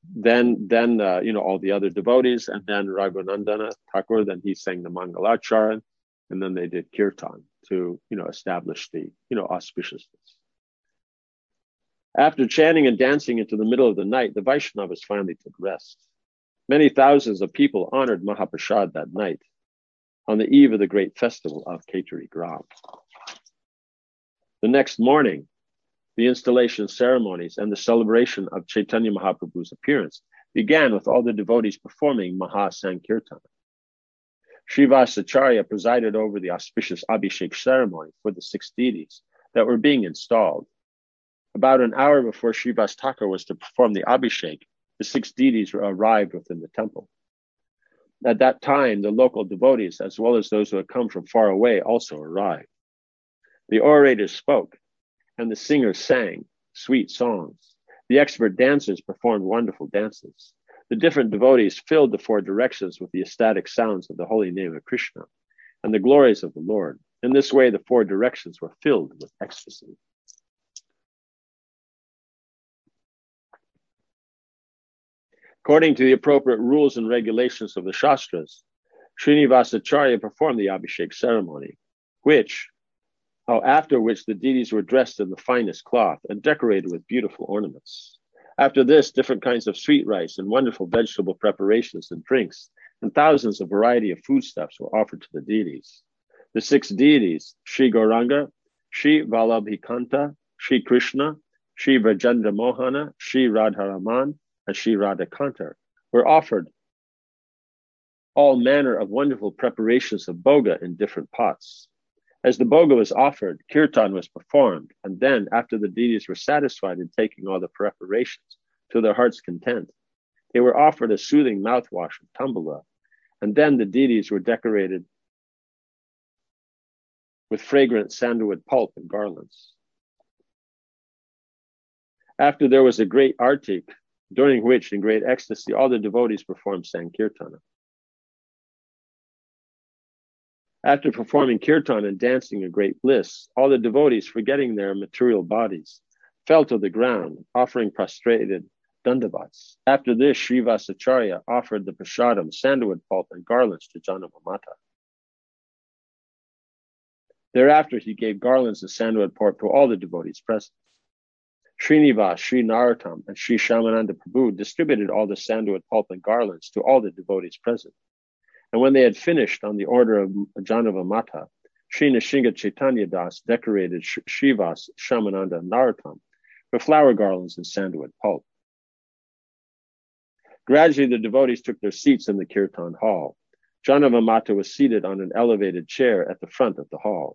the other devotees, and then Raghunandana Thakur. Then he sang the Mangalacharan, and then they did Kirtan to establish the auspiciousness. After chanting and dancing into the middle of the night, the Vaishnavas finally took rest. Many thousands of people honored Mahaprasad that night on the eve of the great festival of Kheturi Gram. The next morning, the installation ceremonies and the celebration of Chaitanya Mahaprabhu's appearance began with all the devotees performing Maha Sankirtan. Srivasacharya presided over the auspicious Abhishek ceremony for the 6 deities that were being installed. About an hour before Srivas Thakur was to perform the Abhishek, the 6 deities arrived within the temple. At that time, the local devotees, as well as those who had come from far away, also arrived. The orators spoke, and the singers sang sweet songs. The expert dancers performed wonderful dances. The different devotees filled the 4 directions with the ecstatic sounds of the holy name of Krishna and the glories of the Lord. In this way, the 4 directions were filled with ecstasy. According to the appropriate rules and regulations of the Shastras, Srinivasacharya performed the Abhishek ceremony, after which the deities were dressed in the finest cloth and decorated with beautiful ornaments. After this, different kinds of sweet rice and wonderful vegetable preparations and drinks and thousands of variety of foodstuffs were offered to the deities. The 6 deities, Sri Gauranga, Sri Vallabhikanta, Sri Krishna, Sri Vrajendra Mohana, Sri Radharaman, and Sri Radhakanta, were offered all manner of wonderful preparations of bhoga in different pots. As the bhoga was offered, kirtan was performed, and then, after the deities were satisfied in taking all the preparations to their heart's content, they were offered a soothing mouthwash of tambula, and then the deities were decorated with fragrant sandalwood pulp and garlands. After there was a great artik, during which, in great ecstasy, all the devotees performed Sankirtana. After performing kirtan and dancing in great bliss, all the devotees, forgetting their material bodies, fell to the ground, offering prostrated dandavats. After this, Srivasacharya offered the prasadam, sandalwood pulp, and garlands to Janamamata. Thereafter, he gave garlands and sandalwood pulp to all the devotees present. Srinivas, Sri Narottam, and Sri Shamananda Prabhu distributed all the sandalwood pulp and garlands to all the devotees present. And when they had finished on the order of Janavamata, Sri Nishinga Chaitanya Das decorated Srivas, Shamananda, and Narottam with flower garlands and sandalwood pulp. Gradually, the devotees took their seats in the kirtan hall. Janavamata was seated on an elevated chair at the front of the hall.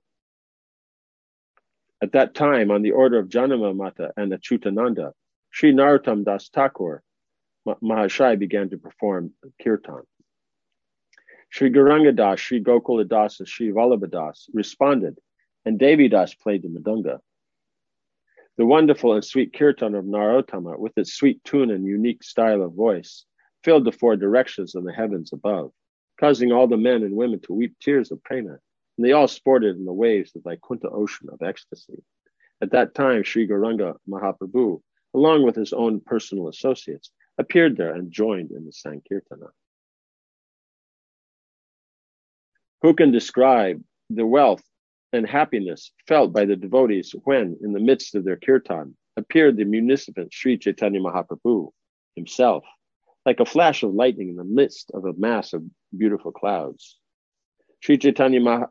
At that time, on the order of Janavamata and Achyutananda, Sri Narottam Das Thakur Mahashai began to perform kirtan. Sri Gauranga Das, Sri Gokula Das, and Sri Vallabha Das responded, and Devi Das played the mridanga. The wonderful and sweet kirtan of Narottama, with its sweet tune and unique style of voice, filled the 4 directions and the heavens above, causing all the men and women to weep tears of prema, and they all sported in the waves of the Vaikuntha ocean of ecstasy. At that time, Sri Gauranga Mahaprabhu, along with his own personal associates, appeared there and joined in the Sankirtana. Who can describe the wealth and happiness felt by the devotees when, in the midst of their kirtan, appeared the munificent Sri Chaitanya Mahaprabhu himself, like a flash of lightning in the midst of a mass of beautiful clouds. Sri Chaitanya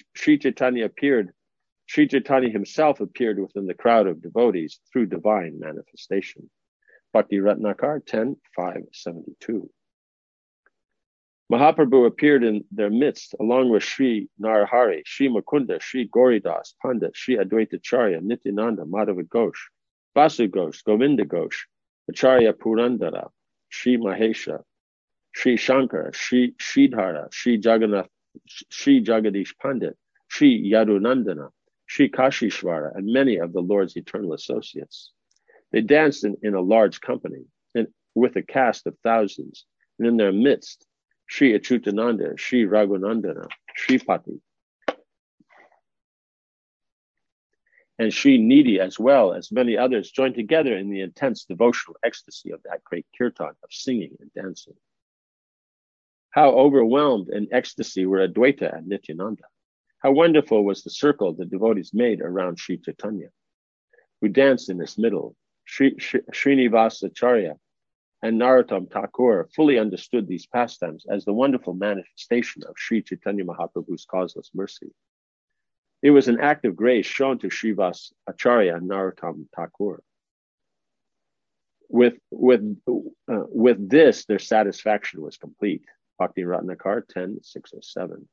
himself appeared within the crowd of devotees through divine manifestation. Bhakti Ratnakar 10.572. Mahaprabhu appeared in their midst along with Sri Narahari, Sri Mukunda, Sri Gauridas, Pandit, Sri Advaitacharya, Nityananda, Madhava Ghosh, Vasu Ghosh, Govinda Ghosh, Acharya Purandara, Sri Mahesha, Sri Shankara, Sri Sridhara, Sri Jagadish Pandit, Sri Yadunandana, Sri Kashishvara, and many of the Lord's eternal associates. They danced in a large company, and with a caste of thousands, and in their midst, Sri Achyutananda, Sri Raghunandana, Sripati, and Sri Nidhi, as well as many others, joined together in the intense devotional ecstasy of that great kirtan of singing and dancing. How overwhelmed in ecstasy were Advaita and Nityananda. How wonderful was the circle the devotees made around Sri Chaitanya, who danced in his middle. Srinivasa Acharya and Narottam Thakur fully understood these pastimes as the wonderful manifestation of Sri Chaitanya Mahaprabhu's causeless mercy. It was an act of grace shown to Srinivasa Acharya and Narottam Thakur. With this, their satisfaction was complete. Bhakti Ratnakar 10:607.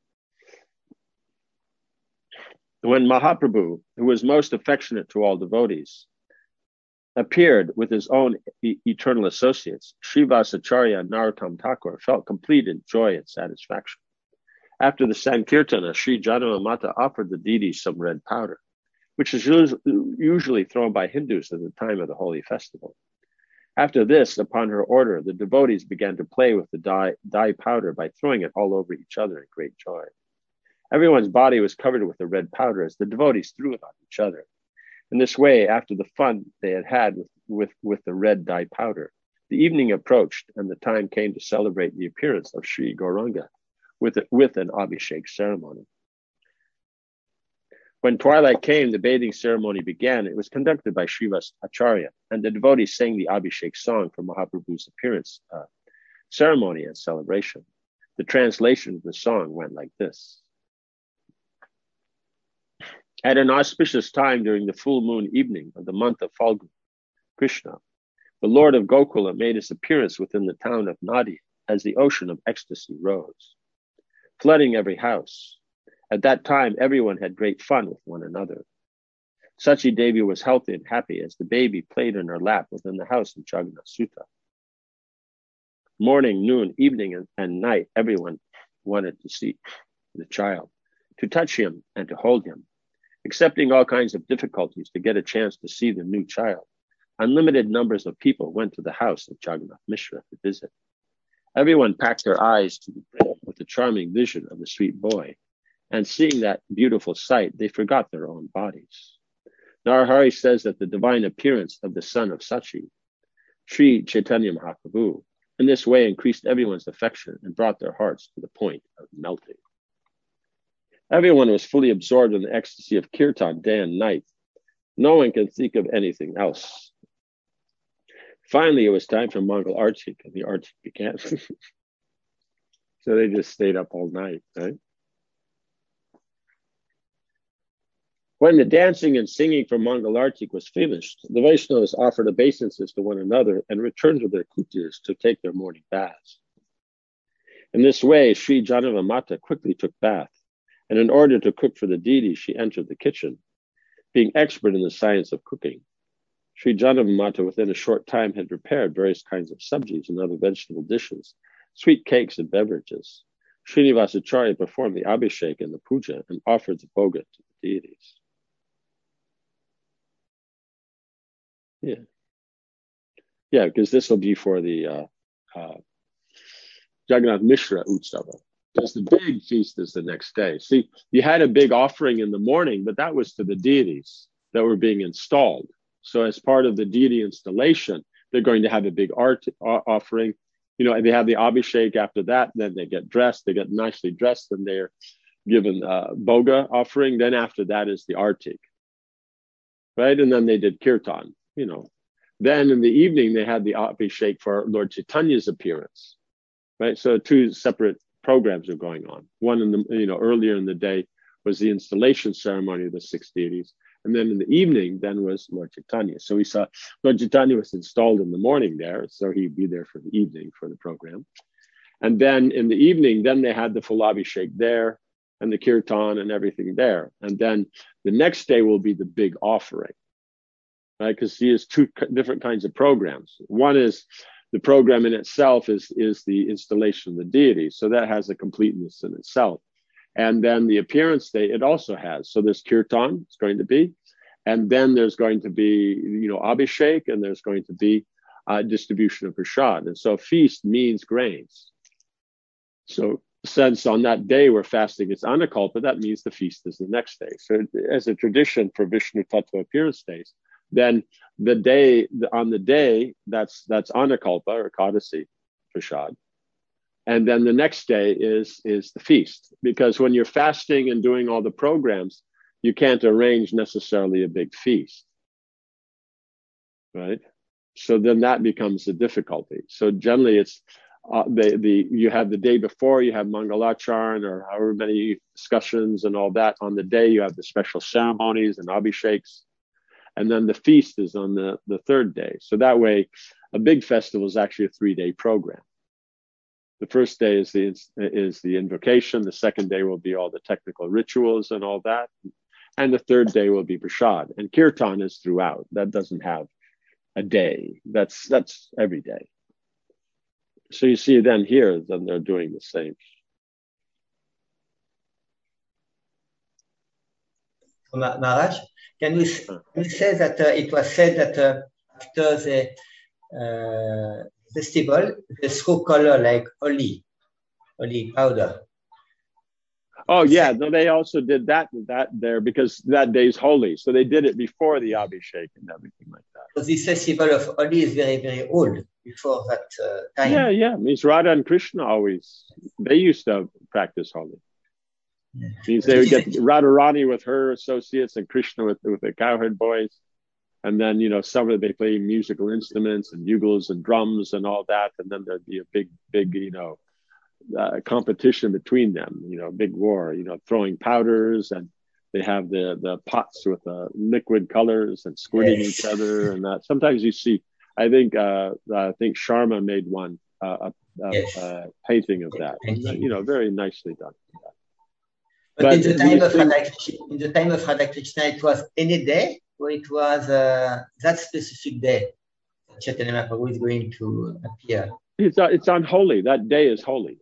When Mahaprabhu, who was most affectionate to all devotees, appeared with his own eternal associates, Srinivasa Acharya and Narottam Thakur felt complete in joy and satisfaction. After the Sankirtana, Sri Janama Mata offered the deities some red powder, which is usually thrown by Hindus at the time of the holy festival. After this, upon her order, the devotees began to play with the dye powder by throwing it all over each other in great joy. Everyone's body was covered with the red powder as the devotees threw it on each other. In this way, after the fun they had with the red dye powder, the evening approached and the time came to celebrate the appearance of Sri Gauranga with an Abhishek ceremony. When twilight came, the bathing ceremony began. It was conducted by Srinivasa Acharya, and the devotees sang the Abhishek song for Mahaprabhu's appearance ceremony and celebration. The translation of the song went like this. At an auspicious time during the full moon evening of the month of Falgun, Krishna, the Lord of Gokula, made his appearance within the town of Nadia as the ocean of ecstasy rose, flooding every house. At that time, everyone had great fun with one another. Sachi Devi was healthy and happy as the baby played in her lap within the house of Jagannath Sutta. Morning, noon, evening, and night, everyone wanted to see the child, to touch him and to hold him, accepting all kinds of difficulties to get a chance to see the new child. Unlimited numbers of people went to the house of Jagannath Mishra to visit. Everyone packed their eyes to the brim with the charming vision of the sweet boy, and seeing that beautiful sight, they forgot their own bodies. Narahari says that the divine appearance of the son of Sachi, Sri Chaitanya Mahaprabhu, in this way increased everyone's affection and brought their hearts to the point of melting. Everyone was fully absorbed in the ecstasy of kirtan day and night. No one can think of anything else. Finally, it was time for Mangal Artik, and the Artik began. So they just stayed up all night, right? When the dancing and singing for Mangal Artik was finished, the Vaishnavas offered obeisances to one another and returned to their kutis to take their morning baths. In this way, Sri Janava Mata quickly took bath, and in order to cook for the deity, she entered the kitchen, being expert in the science of cooking. Sri Janava Mata, within a short time, had prepared various kinds of sabjis and other vegetable dishes, sweet cakes and beverages. Srinivasa Acharya performed the Abhishek and the puja and offered the bhoga to the deities. Yeah, because this will be for the Jagannath Mishra Utsava. Because the big feast is the next day. See, you had a big offering in the morning, but that was to the deities that were being installed. So as part of the deity installation, they're going to have a big art offering. You know, and they have the Abhishek after that. Then they get dressed. They get nicely dressed, and they're given bhoga offering. Then after that is the artik, right? And then they did kirtan. You know, then in the evening they had the Abhishek for Lord Chaitanya's appearance, right? So two separate programs are going on. One in the earlier in the day was the installation ceremony of the six deities, and then in the evening then was Lord Chaitanya. So we saw Lord Chaitanya was installed in the morning there, so he'd be there for the evening for the program, and then in the evening then they had the full Abhishek there and the kirtan and everything there, and then the next day will be the big offering. Right, because he has two different kinds of programs. One is the program in itself is the installation of the deity, so that has a completeness in itself. And then the appearance day, it also has. So there's kirtan, it's going to be, and then there's going to be, Abhishek, and there's going to be distribution of prasad. And so feast means grains. So since on that day we're fasting, it's Anakalpa, that means the feast is the next day. So as a tradition for Vishnu Tattva appearance days, then on the day, that's Anakalpa or Kadasi prasad. And then the next day is the feast. Because when you're fasting and doing all the programs, you can't arrange necessarily a big feast. Right? So then that becomes the difficulty. So generally it's you have the day before, you have Mangalacharan or however many discussions and all that. On the day you have the special ceremonies and abhisheks. And then the feast is on the third day. So that way a big festival is actually a 3-day program. The first day is the invocation. The second day will be all the technical rituals and all that. And the third day will be prasad. And kirtan is throughout. That doesn't have a day. That's every day. So you see then here, then they're doing the same. Maharaj, can we say that it was said that after the festival, they threw color like holy powder? Oh yeah, no, they also did that there because that day's holy. So they did it before the Abhishek and everything like that. So this festival of Holi is very, very old before that time. Yeah. Means Radha and Krishna they used to practice Holi. Yeah. Means they would get Radharani with her associates and Krishna with the cowherd boys. And then, they play musical instruments and bugles and drums and all that. And then there'd be a big, competition between them, big war, throwing powders, and they have the pots with liquid colors and squirting each other. And that sometimes you see, I think Sharma made one, a painting of that, very nicely done. But in the time of Radha Krishna, it was any day, or it was that specific day Chaitanya Mahaprabhu is going to appear? It's on holy. That day is holy.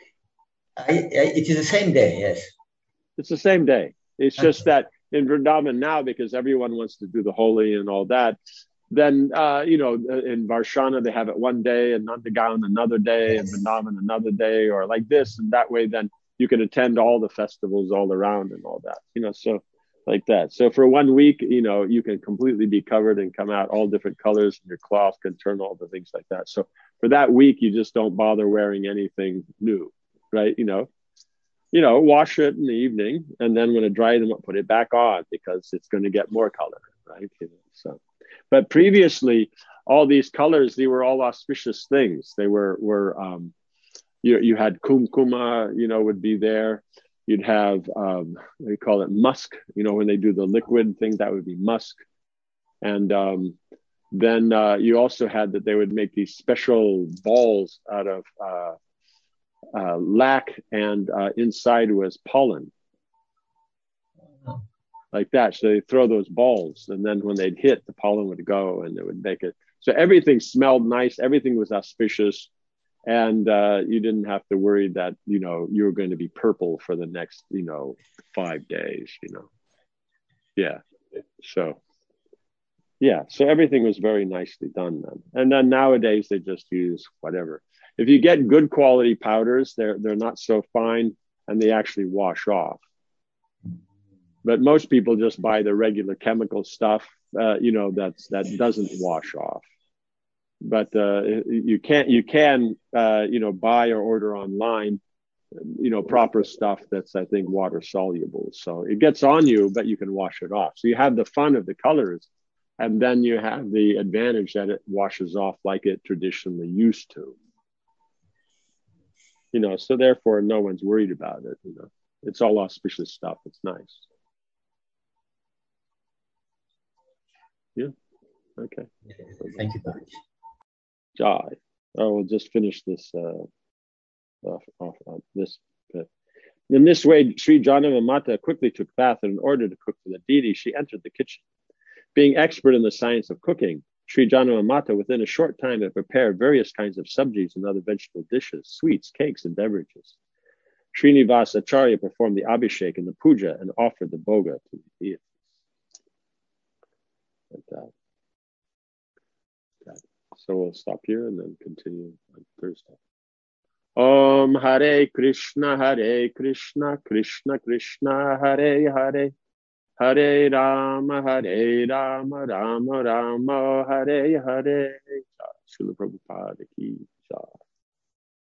It is the same day, yes. It's the same day. It's just that in Vrindavan now, because everyone wants to do the holy and all that, then, in Varshana, they have it one day, and Nandagaon another day, and Vrindavan another day, or like this. And that way, then you can attend all the festivals all around and all that, so like that. So for 1 week, you can completely be covered and come out all different colors, and your cloth can turn all the things like that. So for that week, you just don't bother wearing anything new, right? Wash it in the evening, and then when it dries them up, put it back on because it's going to get more color, right? So, but previously, all these colors, they were all auspicious things. They were you had kumkuma, would be there. You'd have, they call it musk, when they do the liquid thing, that would be musk. And then you also had that they would make these special balls out of lac, and inside was pollen. Like that. So they throw those balls, and then when they'd hit, the pollen would go and it would make it. So everything smelled nice. Everything was auspicious. And you didn't have to worry that, you were going to be purple for the next, 5 days, Yeah. So everything was very nicely done then. And then nowadays they just use whatever. If you get good quality powders, they're not so fine, and they actually wash off. But most people just buy the regular chemical stuff, that doesn't wash off. But you can buy or order online, proper stuff that's, I think, water soluble. So it gets on you, but you can wash it off. So you have the fun of the colors, and then you have the advantage that it washes off like it traditionally used to. So therefore no one's worried about it. It's all auspicious stuff. It's nice. Yeah. Okay. Thank you very much. Jai. We'll just finish this off this bit. In this way, Sri Janava Mata quickly took bath, and in order to cook for the deity, she entered the kitchen. Being expert in the science of cooking, Sri Janava Mata within a short time had prepared various kinds of sabjis and other vegetable dishes, sweets, cakes, and beverages. Srinivas Acharya performed the abhishek and the puja and offered the bhoga to the deities. Like that. So we'll stop here and then continue on Thursday. Om Hare Krishna, Krishna Krishna, Hare Hare, Hare Rama, Rama Rama, Hare Hare. Srila Prabhupada ki jai.